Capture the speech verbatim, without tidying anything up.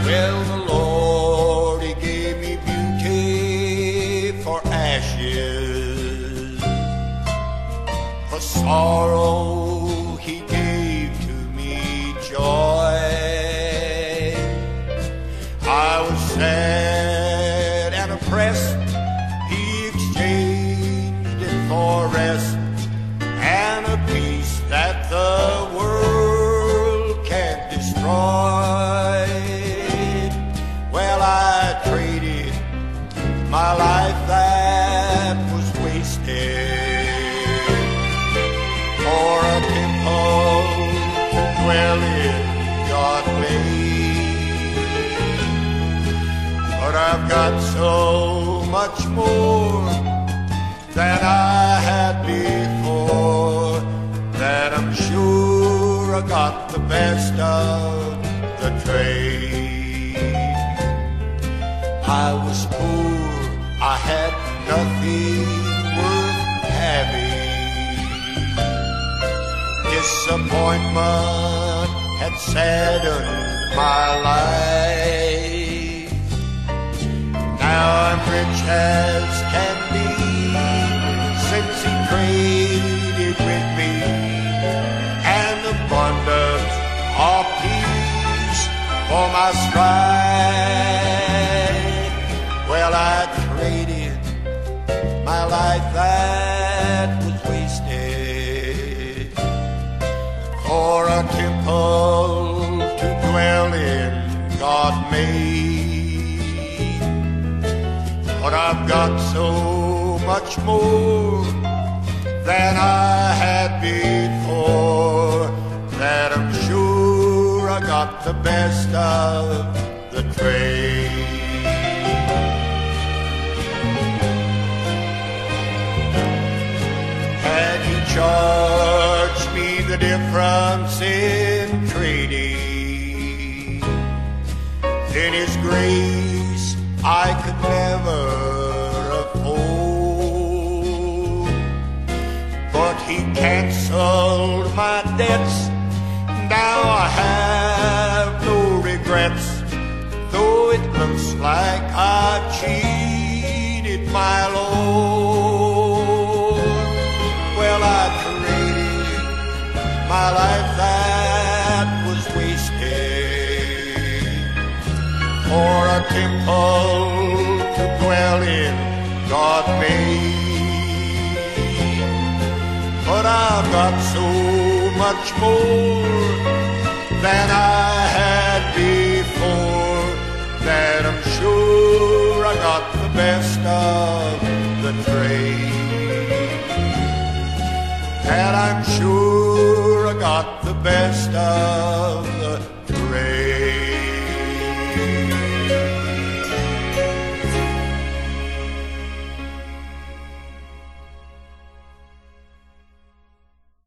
Well, the Lord, He gave me beauty for ashes. For sorrow, He gave to me joy. I was sad and oppressed. He exchanged it for rest and a peace that the world can't destroy. Well, I traded my life that was wasted for a temple to dwell in God made. But I've got so much more than I had before, that I'm sure I got the best of the trade. I was poor, I had nothing worth having. Disappointment had saddened my life. Now I'm rich as can be, since He traded with me an abundance of peace for my strife. Well, I traded my life that was wasted for a temple to dwell in God made. But I've got so much more than I had before, that I'm sure I got the best of the trade. And He charged me the difference in trading. In His grace I could never afford, but He canceled my debts. Now I have no regrets, though it looks like I cheated my Lord. Well, I traded my life that was wasted for a temple to dwell in God made. But I've got so much more than I had before, that I'm sure I got the best of the trade. That I'm sure I got the best of